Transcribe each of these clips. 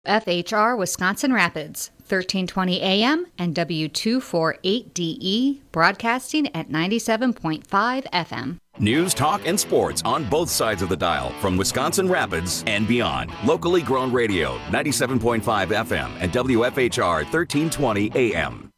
FHR Wisconsin Rapids, 1320 AM and W248DE, broadcasting at 97.5 FM. News, talk, and sports on both sides of the dial from Wisconsin Rapids and beyond. Locally grown radio, 97.5 FM and WFHR 1320 AM.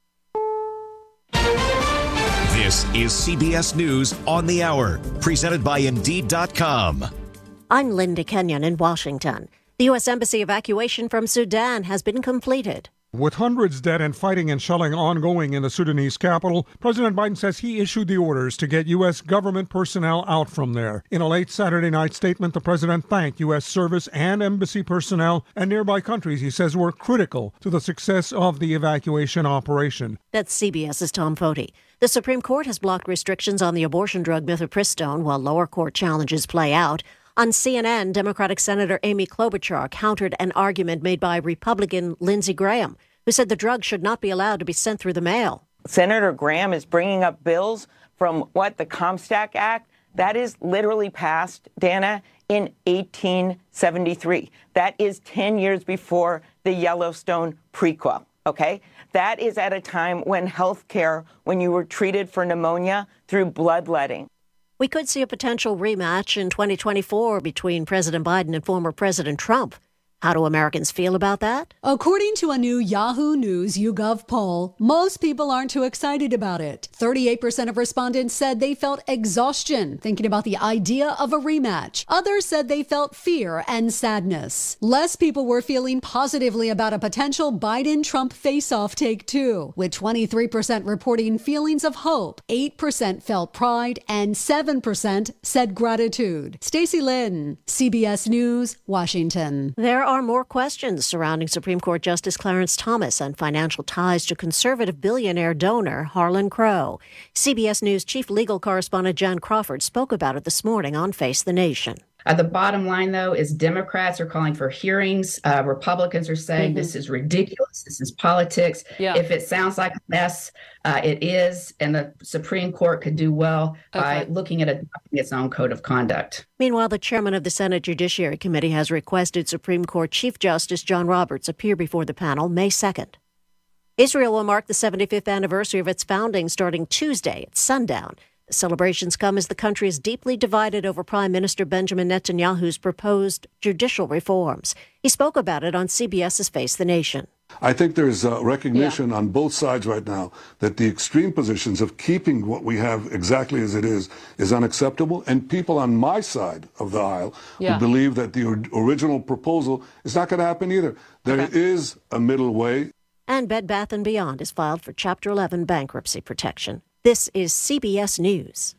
This is CBS News on the Hour, presented by Indeed.com. I'm Linda Kenyon in Washington. The U.S. Embassy evacuation from Sudan has been completed. With hundreds dead and fighting and shelling ongoing in the Sudanese capital, President Biden says he issued the orders to get U.S. government personnel out from there. In a late Saturday night statement, the president thanked U.S. service and embassy personnel and nearby countries he says were critical to the success of the evacuation operation. That's CBS's Tom Foti. The Supreme Court has blocked restrictions on the abortion drug mifepristone while lower court challenges play out. On CNN, Democratic Senator Amy Klobuchar countered an argument made by Republican Lindsey Graham, who said the drug should not be allowed to be sent through the mail. Senator Graham is bringing up bills from the Comstock Act? That is literally passed, Dana, in 1873. That is 10 years before the Yellowstone prequel, okay? That is at a time when healthcare, when you were treated for pneumonia through bloodletting. We could see a potential rematch in 2024 between President Biden and former President Trump. How do Americans feel about that? According to a new Yahoo News YouGov poll, most people aren't too excited about it. 38% of respondents said they felt exhaustion thinking about the idea of a rematch. Others said they felt fear and sadness. Less people were feeling positively about a potential Biden-Trump face-off take two, with 23% reporting feelings of hope, 8% felt pride, and 7% said gratitude. Stacey Lynn, CBS News, Washington. There are more questions surrounding Supreme Court Justice Clarence Thomas and financial ties to conservative billionaire donor Harlan Crow. CBS News chief legal correspondent Jan Crawford spoke about it this morning on Face the Nation. The bottom line, though, is Democrats are calling for hearings. Republicans are saying this is ridiculous. This is politics. Yeah. If it sounds like a mess, it is. And the Supreme Court could do well by looking at adopting its own code of conduct. Meanwhile, the chairman of the Senate Judiciary Committee has requested Supreme Court Chief Justice John Roberts appear before the panel May 2nd. Israel will mark the 75th anniversary of its founding starting Tuesday at sundown. The celebrations come as the country is deeply divided over Prime Minister Benjamin Netanyahu's proposed judicial reforms. He spoke about it on CBS's Face the Nation. I think there's a recognition on both sides right now that the extreme positions of keeping what we have exactly as it is unacceptable. And people on my side of the aisle who believe that the original proposal is not going to happen either. There is a middle way. And Bed Bath & Beyond is filed for Chapter 11 bankruptcy protection. This is CBS News.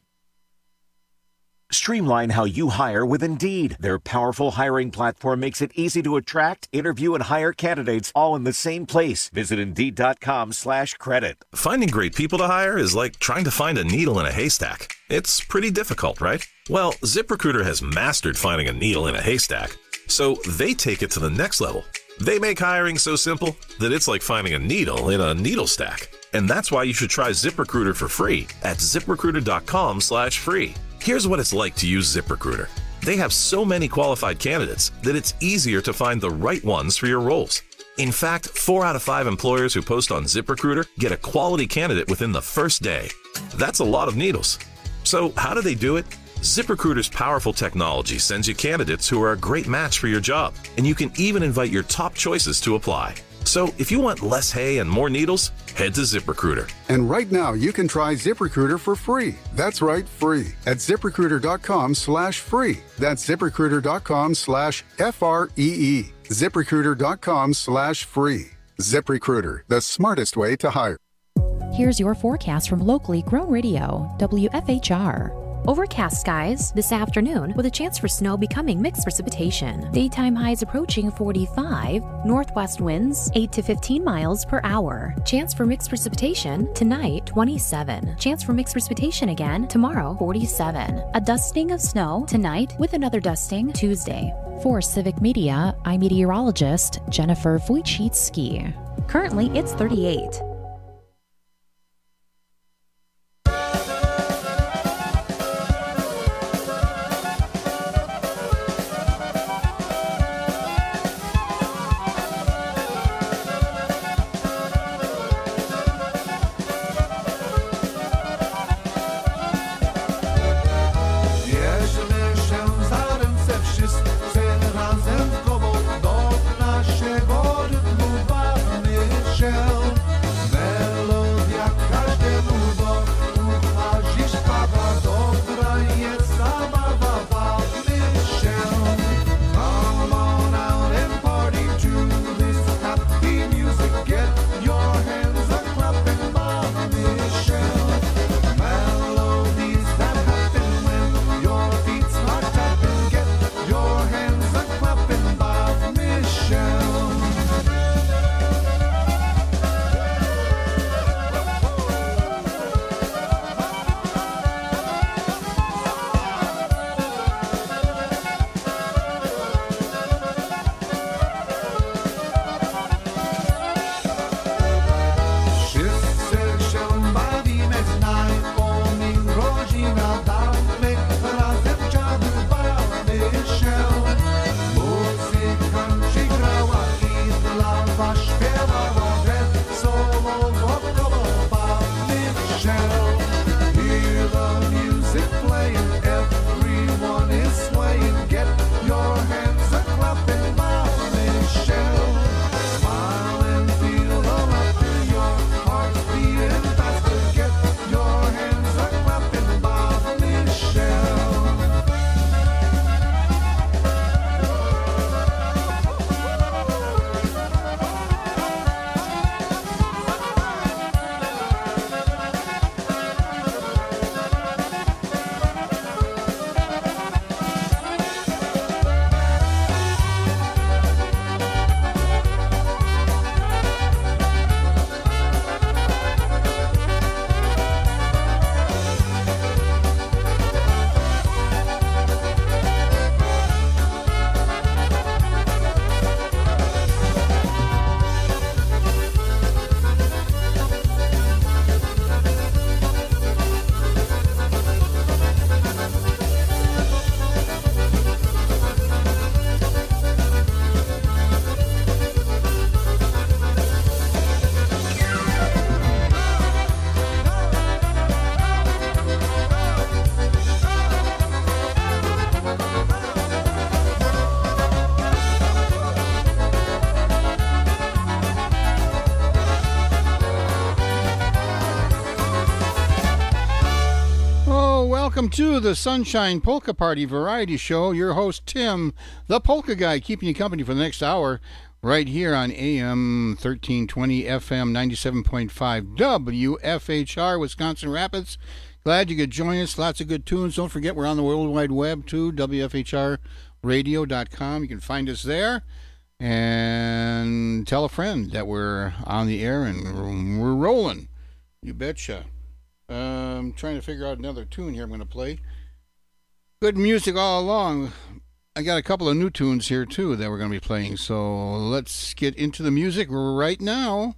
Streamline how you hire with Indeed. Their powerful hiring platform makes it easy to attract, interview, and hire candidates all in the same place. Visit Indeed.com/credit. Finding great people to hire is like trying to find a needle in a haystack. It's pretty difficult, right? Well, ZipRecruiter has mastered finding a needle in a haystack, so they take it to the next level. They make hiring so simple that it's like finding a needle in a needle stack. And that's why you should try ZipRecruiter for free at ZipRecruiter.com/free. Here's what it's like to use ZipRecruiter. They have so many qualified candidates that it's easier to find the right ones for your roles. In fact, 4 out of 5 employers who post on ZipRecruiter get a quality candidate within the first day. That's a lot of needles. So how do they do it? ZipRecruiter's powerful technology sends you candidates who are a great match for your job, and you can even invite your top choices to apply. So if you want less hay and more needles, head to ZipRecruiter. And right now you can try ZipRecruiter for free. That's right, free. At ZipRecruiter.com/free. That's ZipRecruiter.com/FREE. ZipRecruiter.com/free. ZipRecruiter, the smartest way to hire. Here's your forecast from locally grown radio, WFHR. Overcast skies this afternoon with a chance for snow becoming mixed precipitation. Daytime highs approaching 45. Northwest winds 8 to 15 miles per hour. Chance for mixed precipitation tonight 27. Chance for mixed precipitation again tomorrow 47. A dusting of snow tonight with another dusting Tuesday. For Civic Media, I'm meteorologist Jennifer Wojcicki. Currently it's 38. Welcome to the Sunshine Polka Party Variety Show. Your host, Tim, the Polka Guy, keeping you company for the next hour right here on AM 1320, FM 97.5, WFHR, Wisconsin Rapids. Glad you could join us. Lots of good tunes. Don't forget, we're on the World Wide Web, too, WFHRradio.com. You can find us there. And tell a friend that we're on the air and we're rolling. You betcha. I'm trying to figure out another tune here I'm going to play. Good music all along. I got a couple of new tunes here, too, that we're going to be playing. So let's get into the music right now.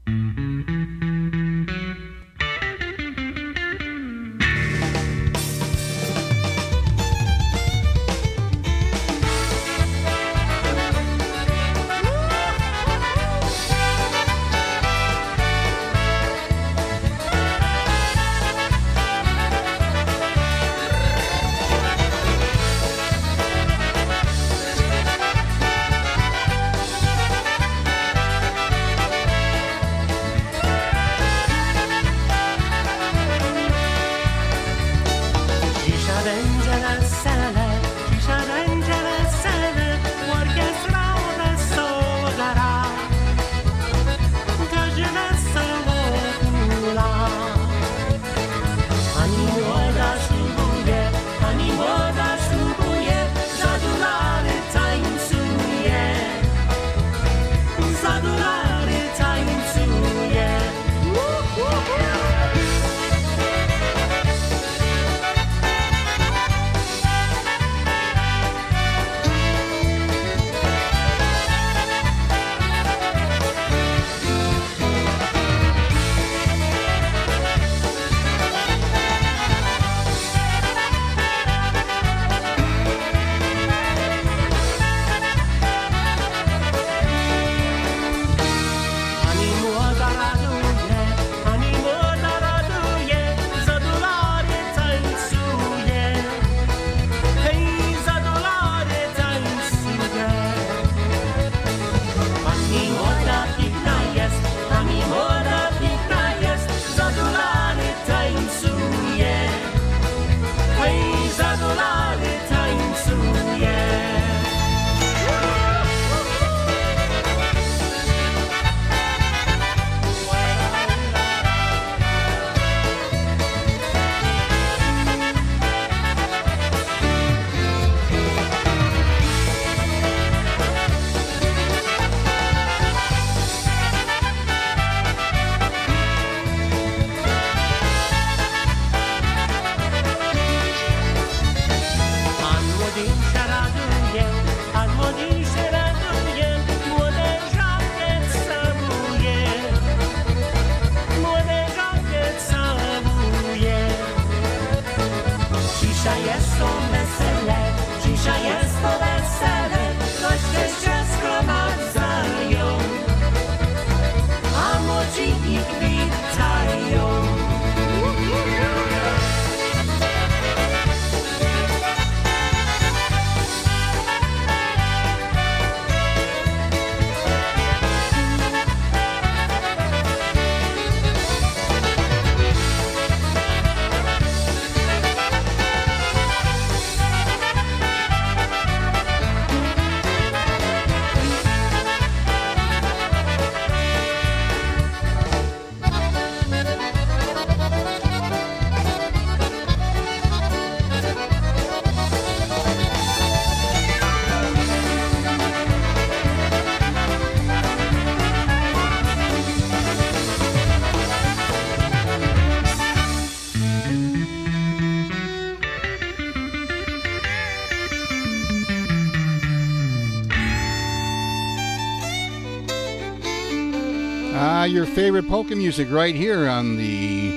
Your favorite polka music right here on the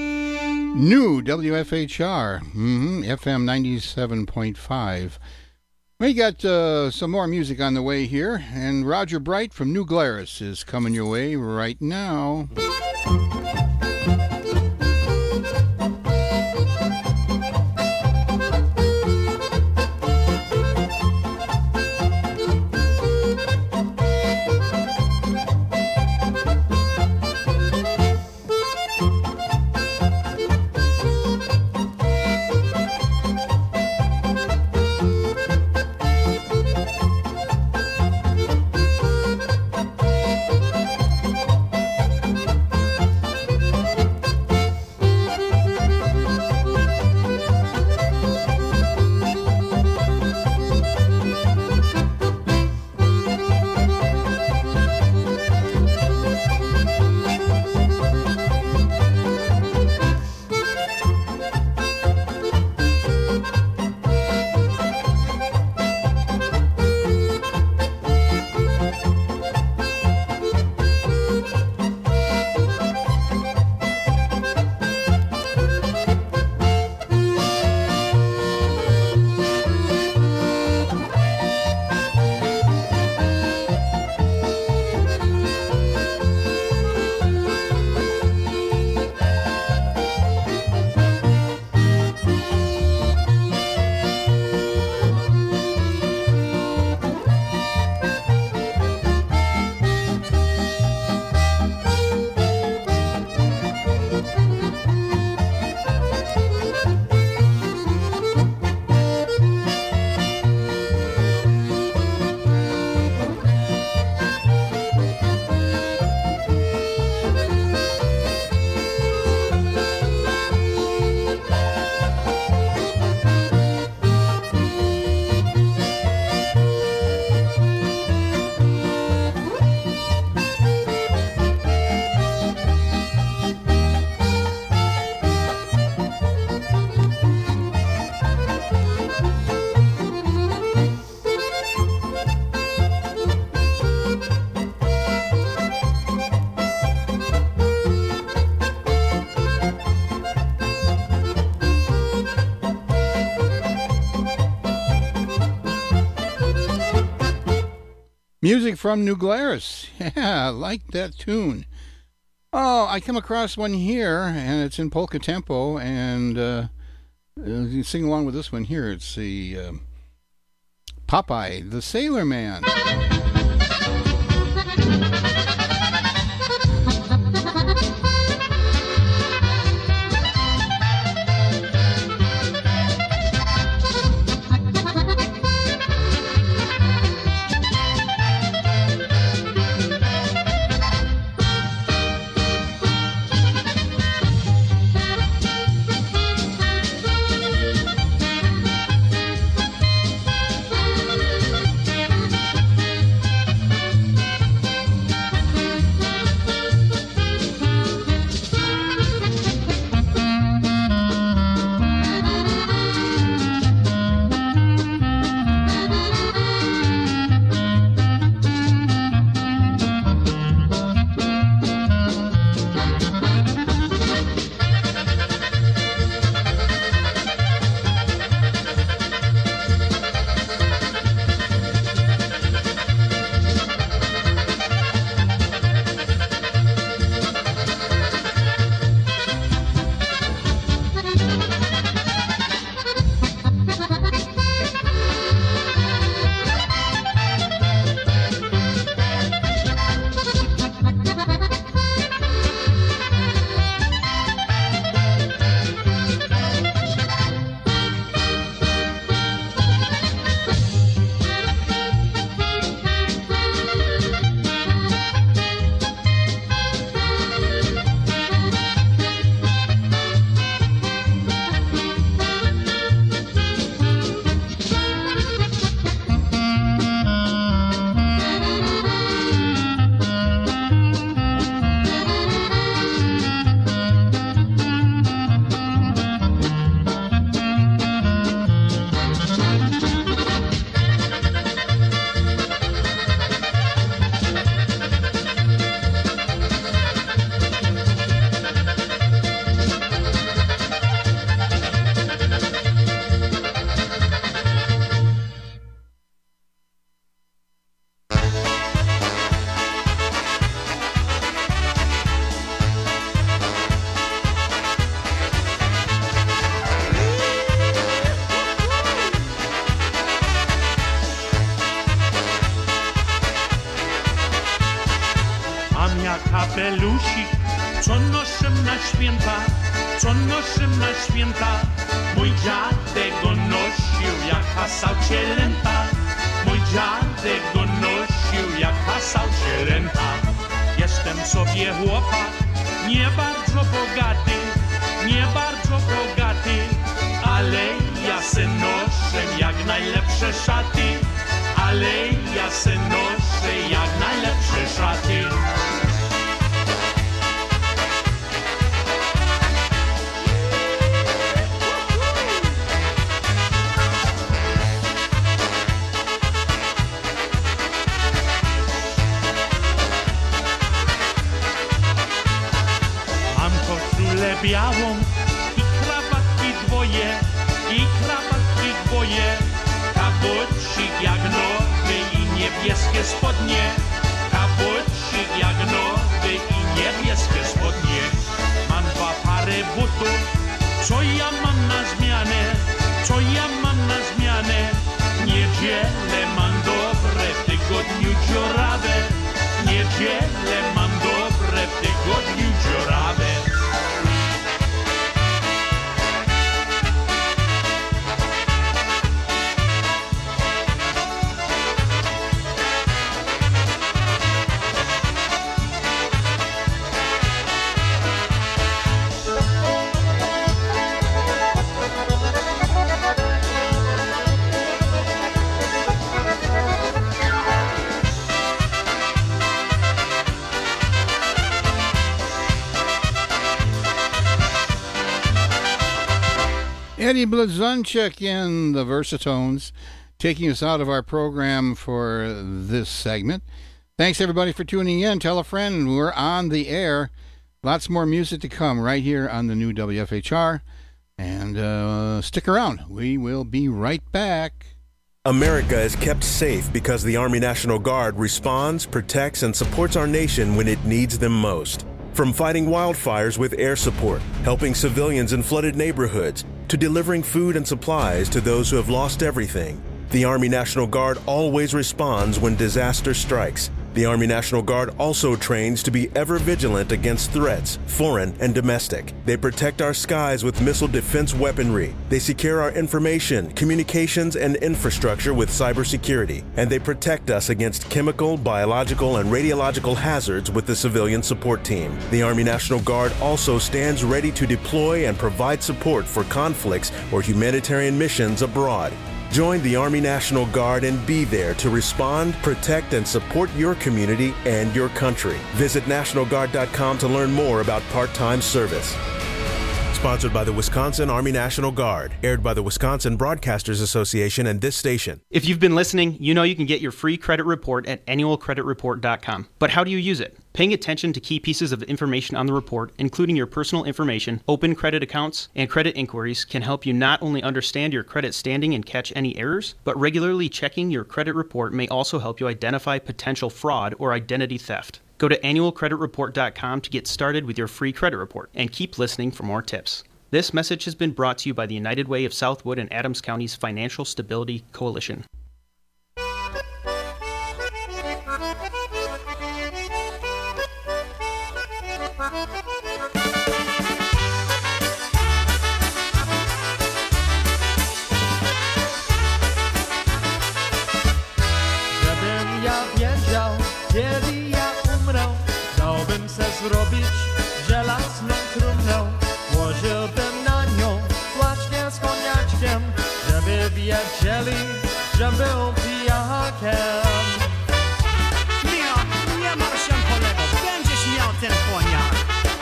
new WFHR, FM 97.5. We got some more music on the way here, and Roger Bright from New Glarus is coming your way right now. Music from New Glarus. Yeah, I like that tune. Oh, I come across one here, and it's in polka tempo, and you sing along with this one here. It's the Popeye, the Sailor Man. kapelusik, co noszę na święta, co noszę na święta. Mój dziadek go nosił jak hasał cielęta, mój dziadek go nosił jak hasał cielęta. Jestem sobie chłopak, nie bardzo bogaty, nie bardzo bogaty, ale ja se noszę jak najlepsze szaty, ale ja se noszę jak najlepsze szaty. Mam koszulę białą i krawatki dwoje, i krawatki dwoje, kabucik jak nowy i niebieskie spodnie, kabucik jak nowy i niebieskie spodnie. Mam dwa pary butów, co ja mam na zmianę, co ja mam na zmianę. Niedzielę mam dobre, w tygodniu dziurawe, niedzielę mam dobre, w tygodniu dziurawe. Eddie Blazonczyk and the Versatones taking us out of our program for this segment. Thanks, everybody, for tuning in. Tell a friend. We're on the air. Lots more music to come right here on the new WFHR. And stick around. We will be right back. America is kept safe because the Army National Guard responds, protects, and supports our nation when it needs them most. From fighting wildfires with air support, helping civilians in flooded neighborhoods, to delivering food and supplies to those who have lost everything, the Army National Guard always responds when disaster strikes. The Army National Guard also trains to be ever vigilant against threats, foreign and domestic. They protect our skies with missile defense weaponry. They secure our information, communications, and infrastructure with cybersecurity. And they protect us against chemical, biological, and radiological hazards with the civilian support team. The Army National Guard also stands ready to deploy and provide support for conflicts or humanitarian missions abroad. Join the Army National Guard and be there to respond, protect, and support your community and your country. Visit NationalGuard.com to learn more about part-time service. Sponsored by the Wisconsin Army National Guard. Aired by the Wisconsin Broadcasters Association and this station. If you've been listening, you know you can get your free credit report at annualcreditreport.com. But how do you use it? Paying attention to key pieces of information on the report, including your personal information, open credit accounts, and credit inquiries, can help you not only understand your credit standing and catch any errors, but regularly checking your credit report may also help you identify potential fraud or identity theft. Go to annualcreditreport.com to get started with your free credit report, and keep listening for more tips. This message has been brought to you by the United Way of Southwood and Adams County's Financial Stability Coalition. Zrobić żelazną trumnę, włożyłbym na nią właśnie z koniaczkiem, żeby wiedzieli, że był pijakiem. Michał, nie martw się kolego, będziesz miał ten koniak.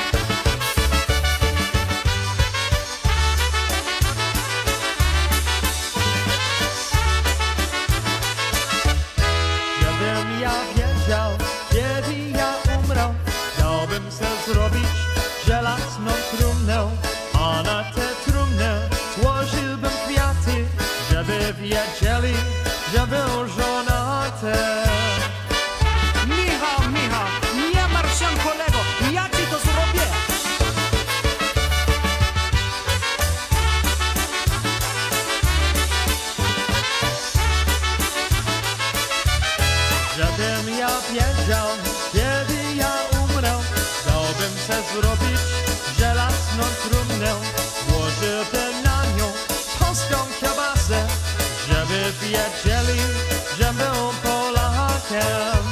Żebym ja wiedział, kiedy ja umrę, dałbym se zrobić żelazną trumnę, a na tę trumnę złożyłbym kwiaty, żeby wiedzieli, że był żonaty. Michał, nie martw się kolego, ja ci to zrobię. Żebym ja wiedział, kiedy ja umrę, dałbym se zrobić żelazną trumnę, włożyłbym na nią polską kiełbasę, żeby wiedzieli, że był Polakiem.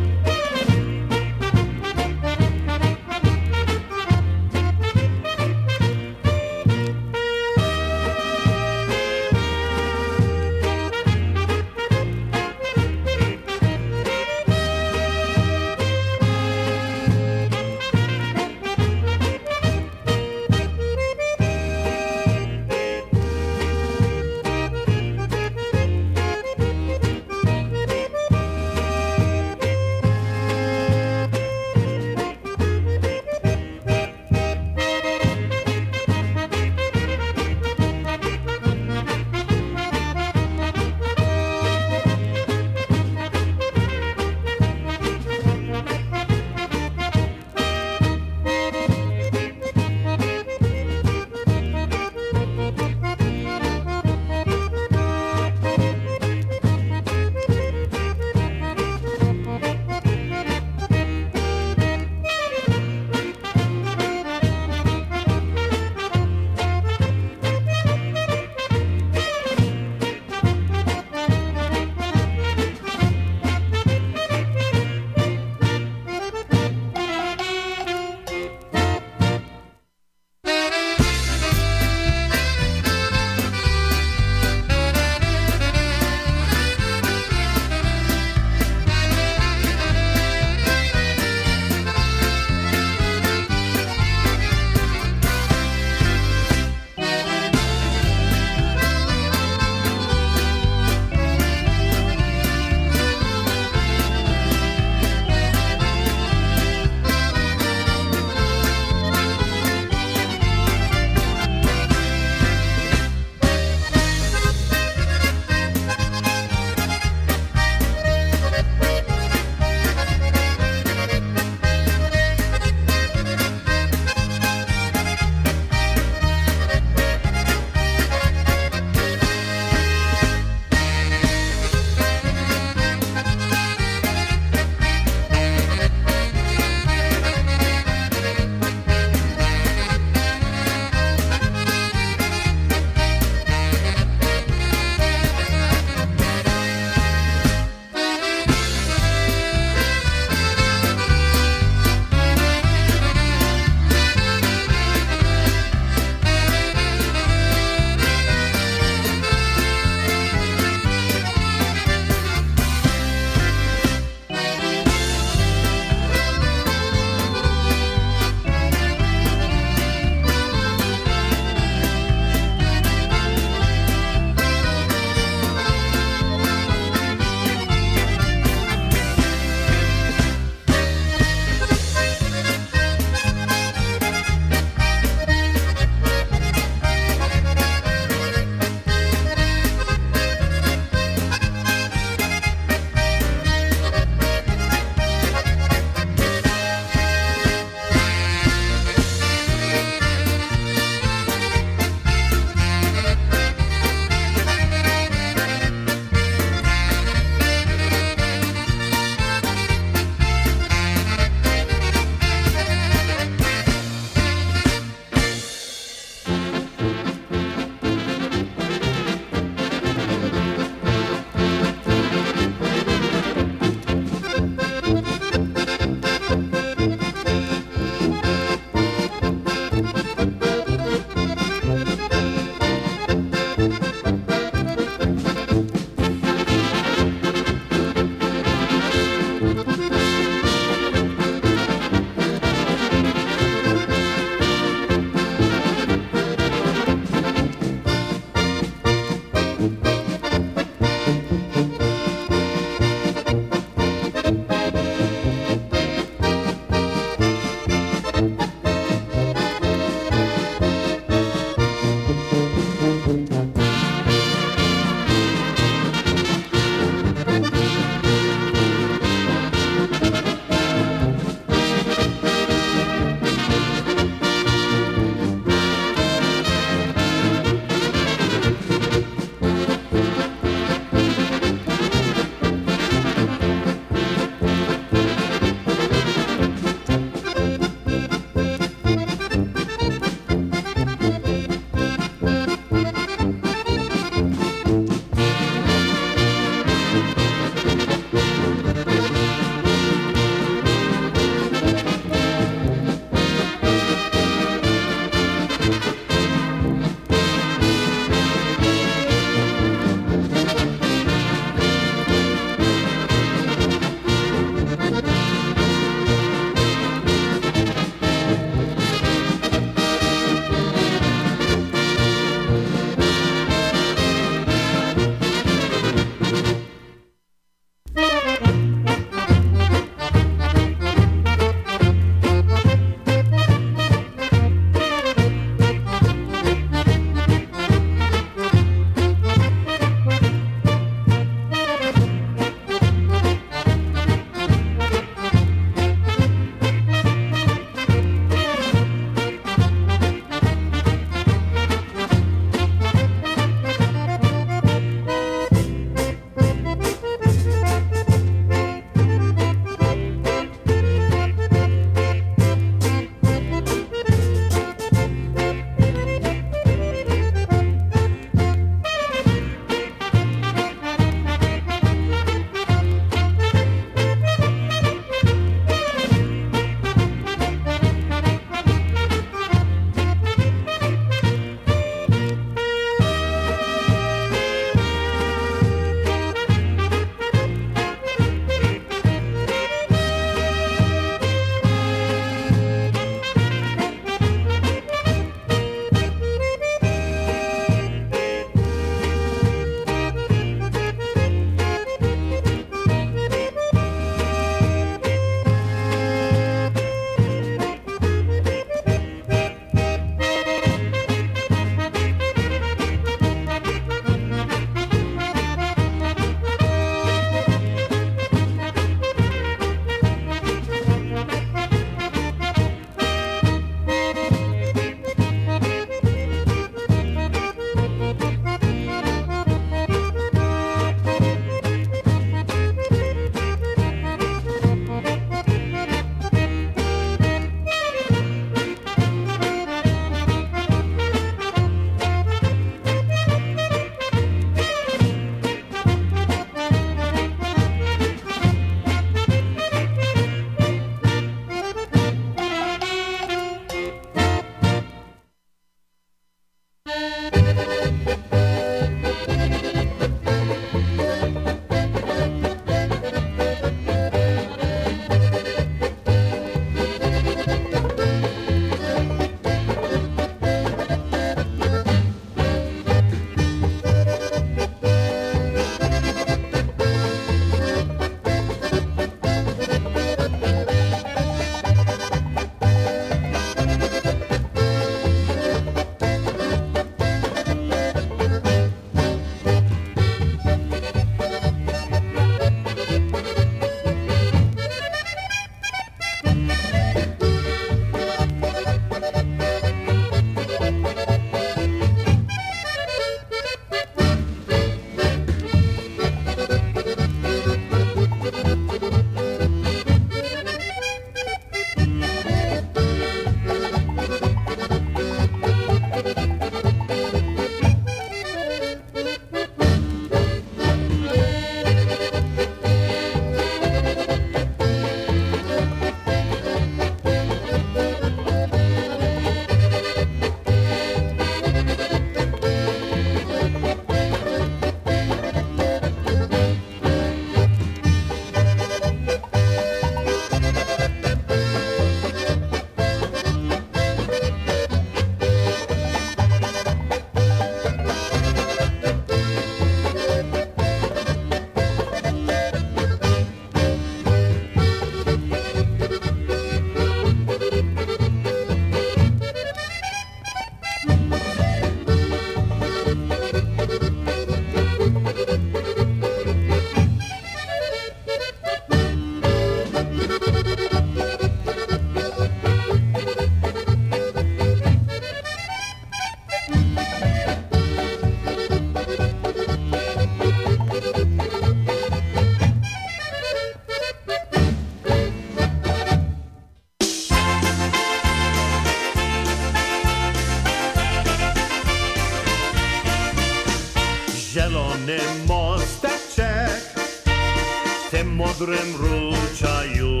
którym ruczaju.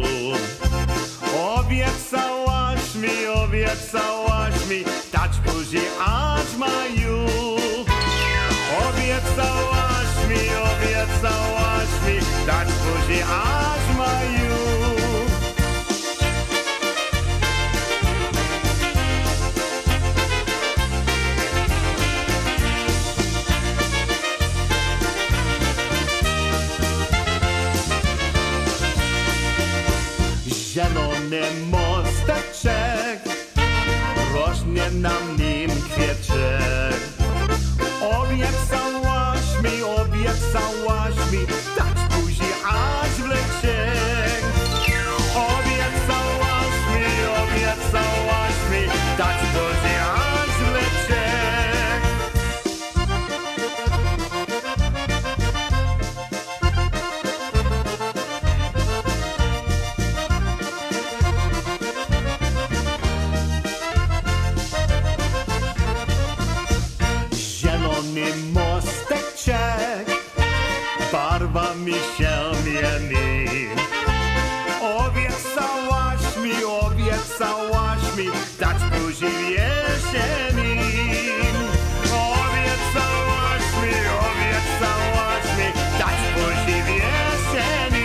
Obiecałaś mi, dać buzi aż maju. Obiecałaś mi, dać buzi aż maju. Zielony mosteczek rośnie na nim kwieczek. Obiecałaś mi, dać buzi aż w leciek. Obiecałaś mi, dać buzi aż w leciek. Zielony mosteczek barwami się mieni. Obiecałaś mi, dać buzi w jesieni. Obiecałaś mi, dać buzi w jesieni.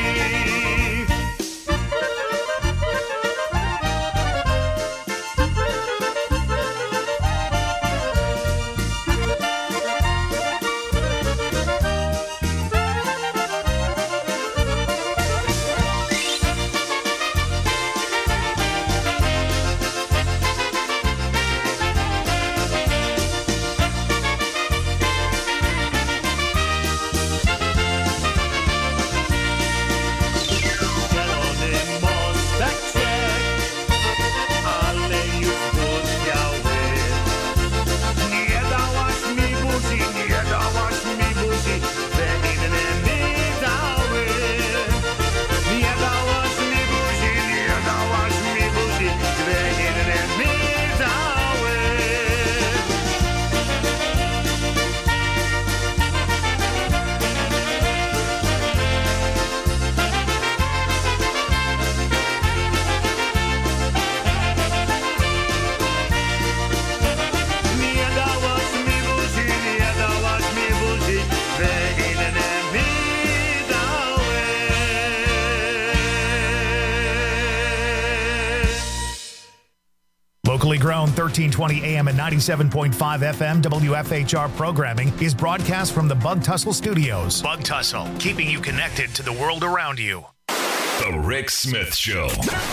Locally grown 1320 AM and 97.5 FM WFHR programming is broadcast from the Bug Tussle Studios. Bug Tussle, keeping you connected to the world around you. The Rick Smith Show,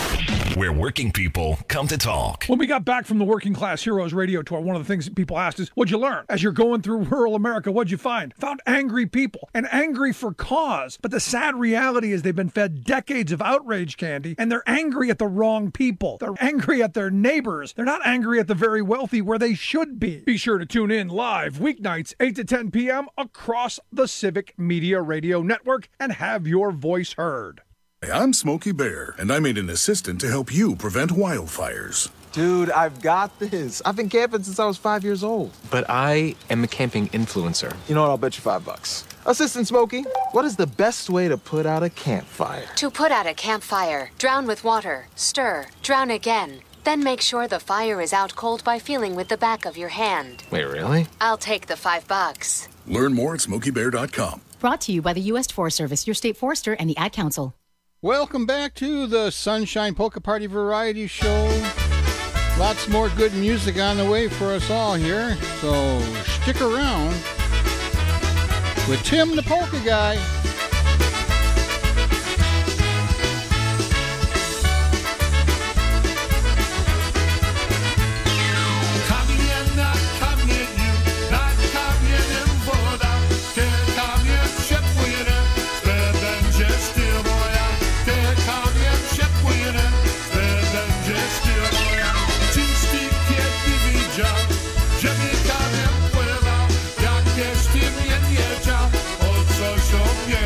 where working people come to talk. When we got back from the Working Class Heroes radio tour, one of the things that people asked is, what'd you learn? As you're going through rural America, what'd you find? Found angry people, and angry for cause. But the sad reality is they've been fed decades of outrage candy, and they're angry at the wrong people. They're angry at their neighbors. They're not angry at the very wealthy where they should be. Be sure to tune in live weeknights 8 to 10 p.m. across the Civic Media Radio Network and have your voice heard. I'm Smokey Bear, and I made an assistant to help you prevent wildfires. Dude, I've got this. I've been camping since I was 5 years old. But I am a camping influencer. You know what? I'll bet you $5. Assistant Smokey, what is the best way to put out a campfire? To put out a campfire, drown with water, stir, drown again. Then make sure the fire is out cold by feeling with the back of your hand. Wait, really? I'll take the $5. Learn more at SmokeyBear.com. Brought to you by the U.S. Forest Service, your state forester, and the Ad Council. Welcome back to the Sunshine Polka Party Variety Show. Lots more good music on the way for us all here, so stick around with Tim the Polka Guy. Że mi kamiem pływał, jak jeszcze mnie nie wiedział, o co się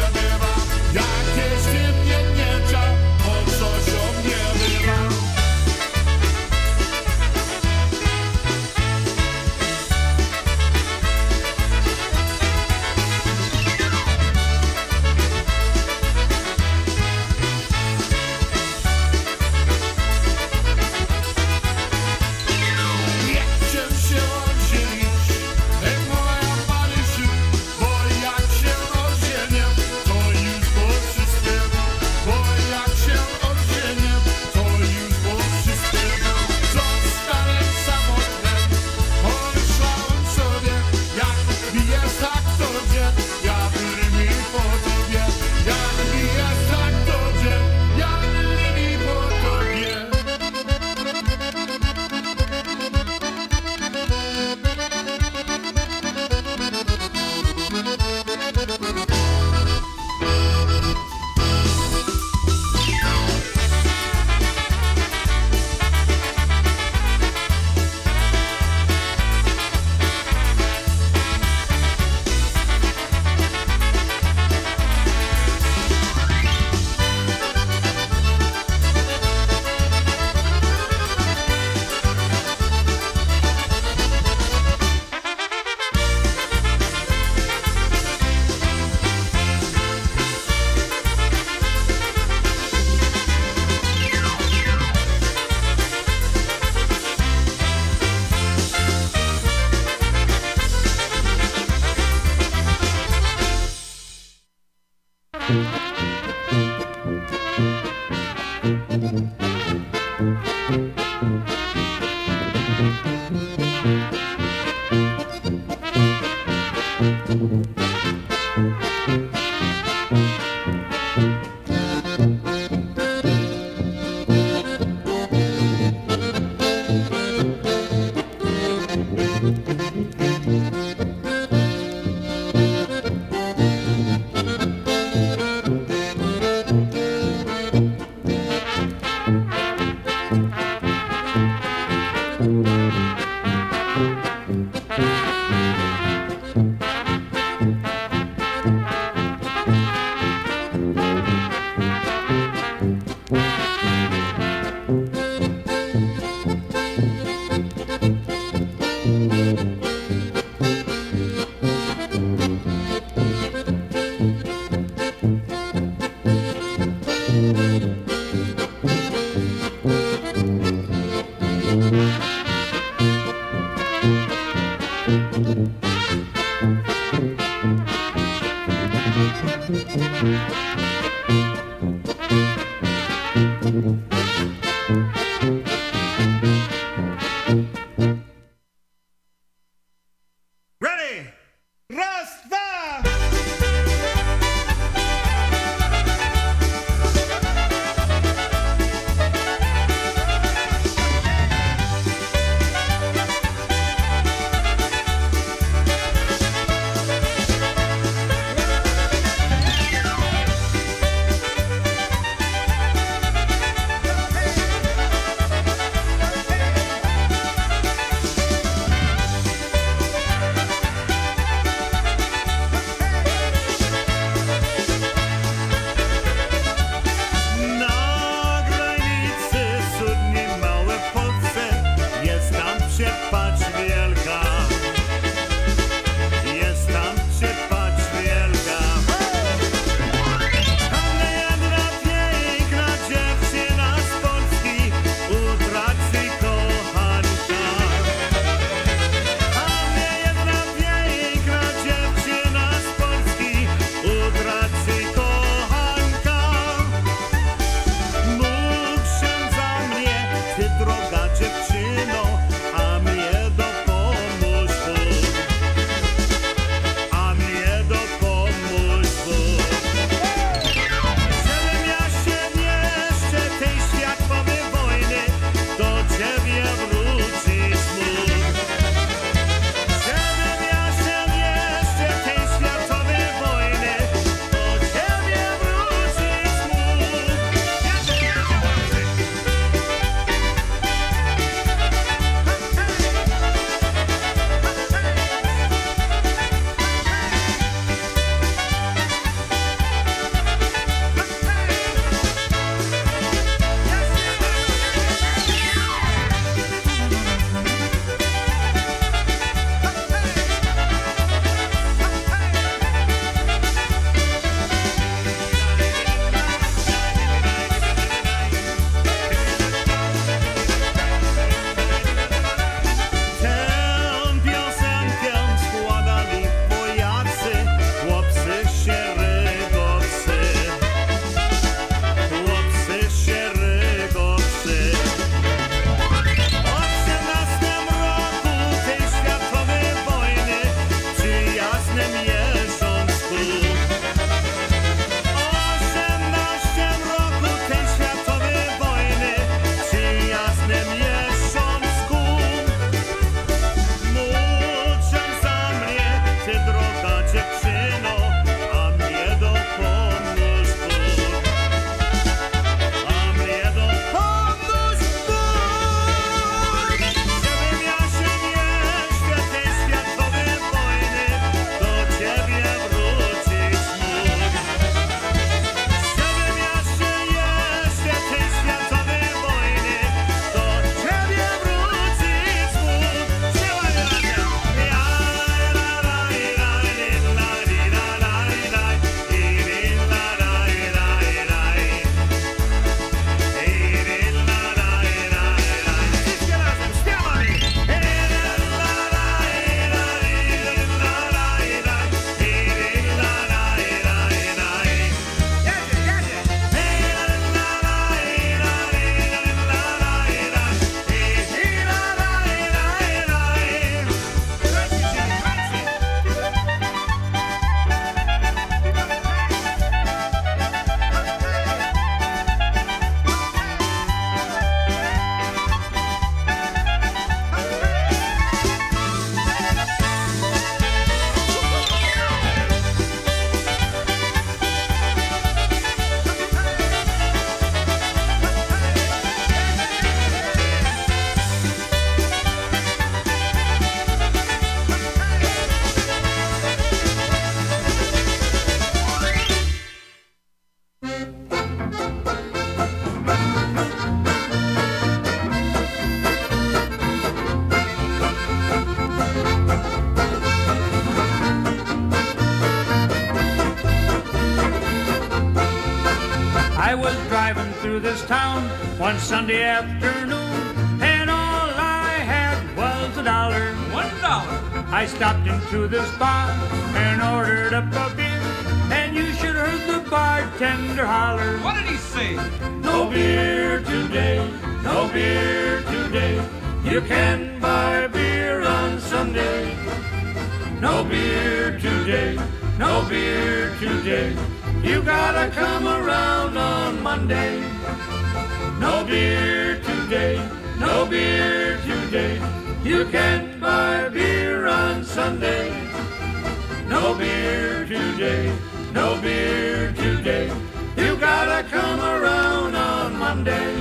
one Sunday afternoon, and all I had was $1. $1. I stopped into this bar and ordered up a beer, and you should have heard the bartender holler. What did he say? No beer today, no beer today. You can buy beer on Sunday. No beer today, no beer today. You gotta come around on Monday. No beer today, no beer today. You can't buy beer on Sunday. No beer today, no beer today. You gotta come around on Monday.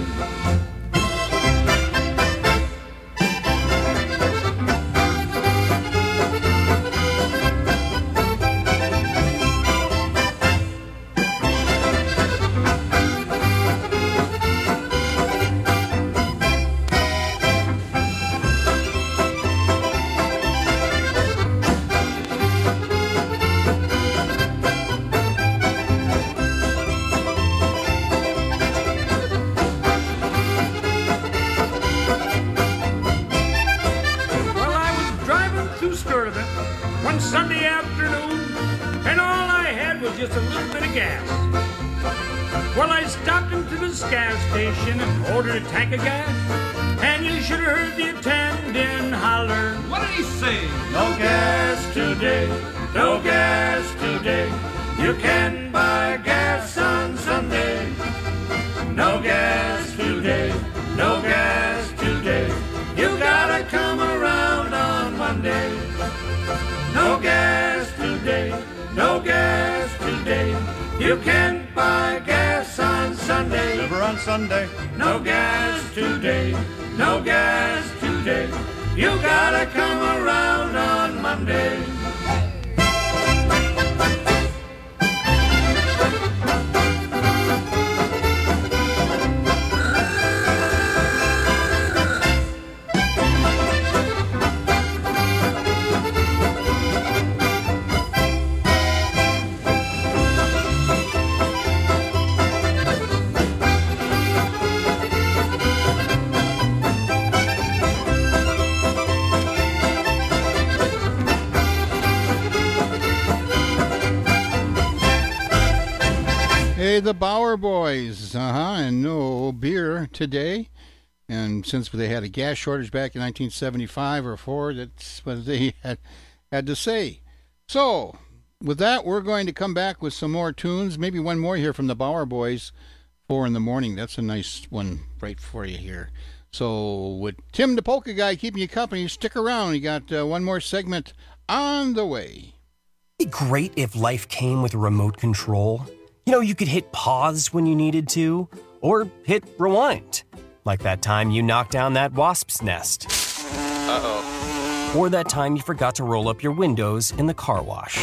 Sunday afternoon, and all I had was just a little bit of gas. Well, I stopped into this gas station and ordered a tank of gas, and you should have heard the attendant holler. What did he say? No gas today, no gas today. You can buy gas on Sunday. No gas today, no gas today. You gotta come around on Monday. No gas today, no gas today. You can buy gas on Sunday. Never on Sunday. No gas today, no gas today. You gotta come around on Monday. The Bower Boys, and no beer today. And since they had a gas shortage back in 1975 or 4, that's what they had to say. So, with that, we're going to come back with some more tunes. Maybe one more here from the Bower Boys, 4 in the morning. That's a nice one right for you here. So, with Tim the Polka Guy keeping you company, stick around. We got one more segment on the way. It'd be great if life came with a remote control. You know, you could hit pause when you needed to, or hit rewind, like that time you knocked down that wasp's nest. Uh-oh. Or that time you forgot to roll up your windows in the car wash.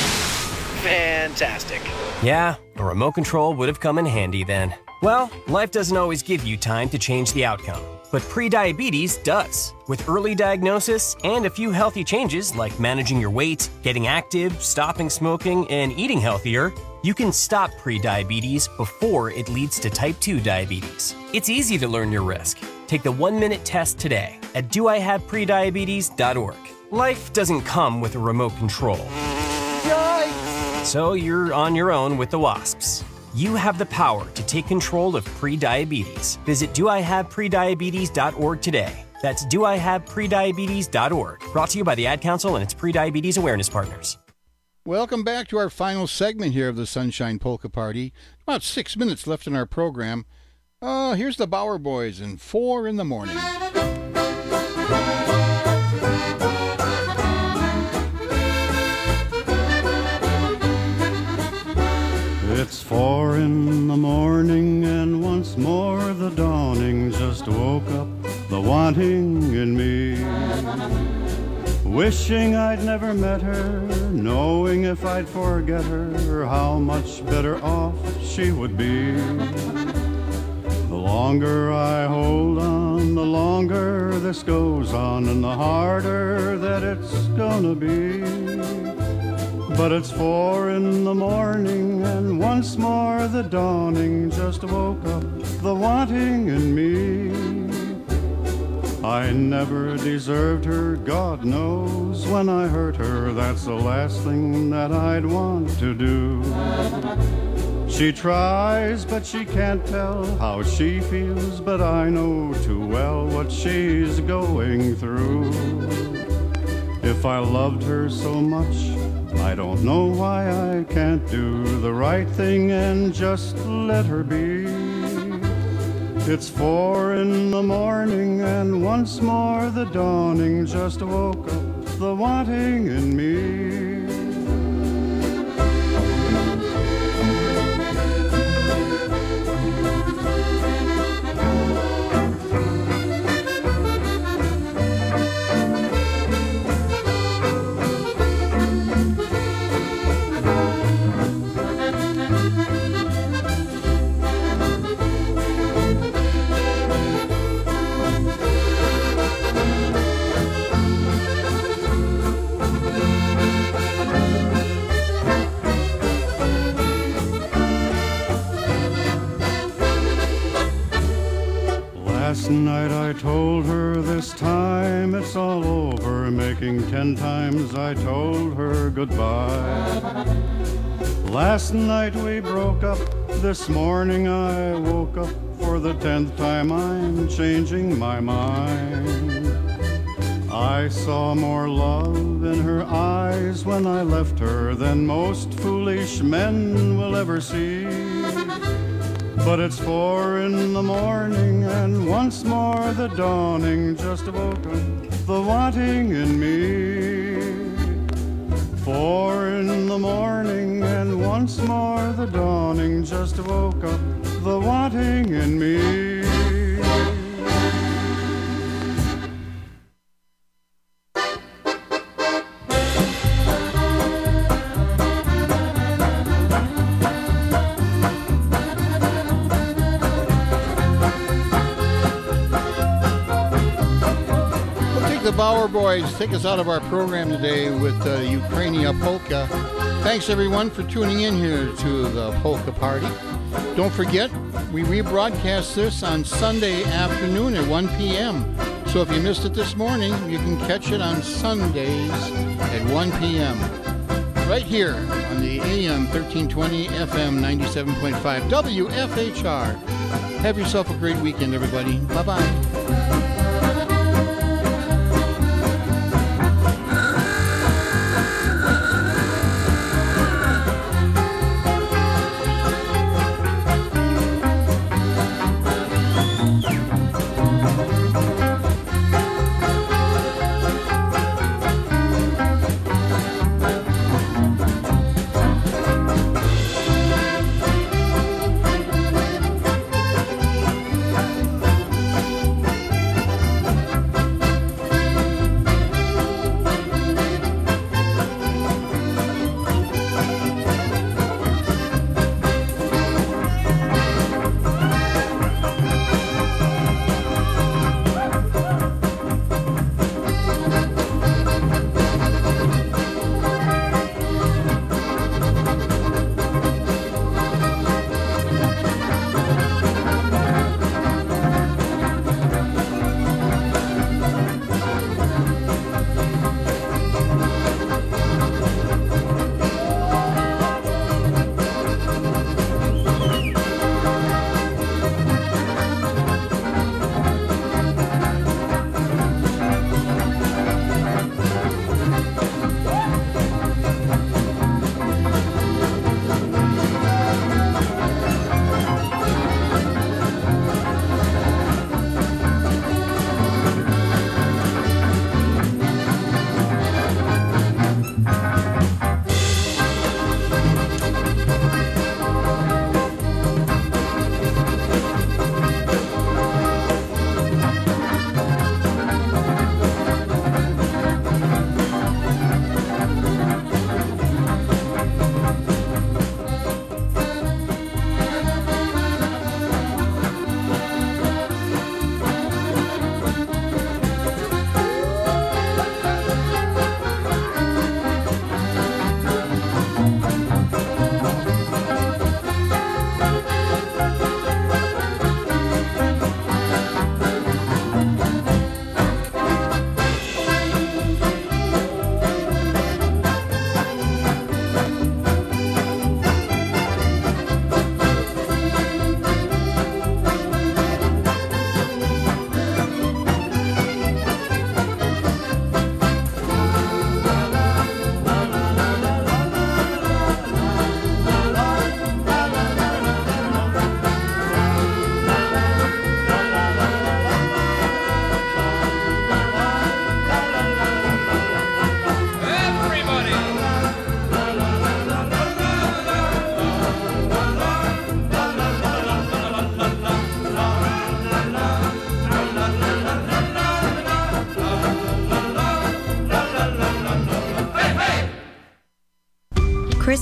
Fantastic. Yeah, a remote control would have come in handy then. Well, life doesn't always give you time to change the outcome, but prediabetes does. With early diagnosis and a few healthy changes like managing your weight, getting active, stopping smoking, and eating healthier, you can stop prediabetes before it leads to type 2 diabetes. It's easy to learn your risk. Take the 1-minute test today at doihaveprediabetes.org. Life doesn't come with a remote control. Yikes! So you're on your own with the wasps. You have the power to take control of prediabetes. Visit doihaveprediabetes.org today. That's doihaveprediabetes.org. Brought to you by the Ad Council and its Prediabetes Awareness Partners. Welcome back to our final segment here of the Sunshine Polka Party. About 6 minutes left in our program. Here's the Bower Boys and 4 in the morning. It's 4 in the morning and once more the dawning just woke up the wanting in me. Wishing I'd never met her, knowing if I'd forget her, how much better off she would be. The longer I hold on, the longer this goes on, and the harder that it's gonna be. But it's 4 in the morning, and once more the dawning just woke up the wanting in me. I never deserved her, God knows. When I hurt her, that's the last thing that I'd want to do. She tries, but she can't tell how she feels, but I know too well what she's going through. If I loved her so much, I don't know why I can't do the right thing and just let her be. It's 4 in the morning, and once more the dawning just woke up the wanting in me. Last night I told her this time it's all over, making 10 times I told her goodbye. Last night we broke up, this morning I woke up, for the 10th time I'm changing my mind. I saw more love in her eyes when I left her than most foolish men will ever see. But it's 4 in the morning, and once more the dawning just woke up the wanting in me. 4 in the morning, and once more the dawning just woke up the wanting in me. The Bauer Boys take us out of our program today with Ukrainia Polka. Thanks everyone for tuning in here to the Polka Party. Don't forget, we rebroadcast this on Sunday afternoon at 1 p.m. So if you missed it this morning, you can catch it on Sundays at 1 p.m. right here on the AM 1320 FM 97.5 WFHR. Have yourself a great weekend, everybody. Bye-bye.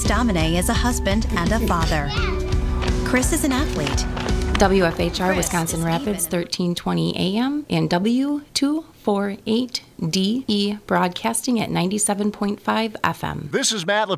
Chris Domine is a husband and a father. Chris is an athlete. WFHR Chris Wisconsin Rapids 1320 AM and W248DE broadcasting at 97.5 FM. This is Matt LaPierre.